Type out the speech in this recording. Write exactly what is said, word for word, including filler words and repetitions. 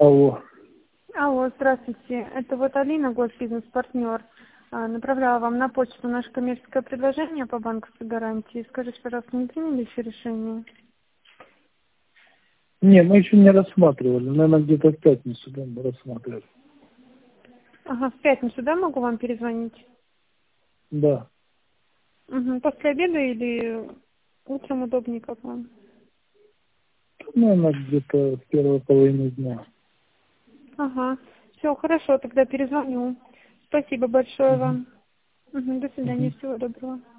Алло. Алло, здравствуйте. Это вот Алина, госбизнес-партнер. А, Направляла вам на почту наше коммерческое предложение по банковской гарантии. Скажите, пожалуйста, не приняли еще решение? Не, мы еще не рассматривали. Наверное, где-то в пятницу да, мы рассматривали. Ага, в пятницу, да, могу вам перезвонить? Да. Угу. После обеда или утром удобнее, как вам? Наверное, где-то в первой половине дня. Ага. Все, хорошо, тогда перезвоню. Спасибо большое Мгм. вам. Угу, до свидания, Мгм. всего доброго.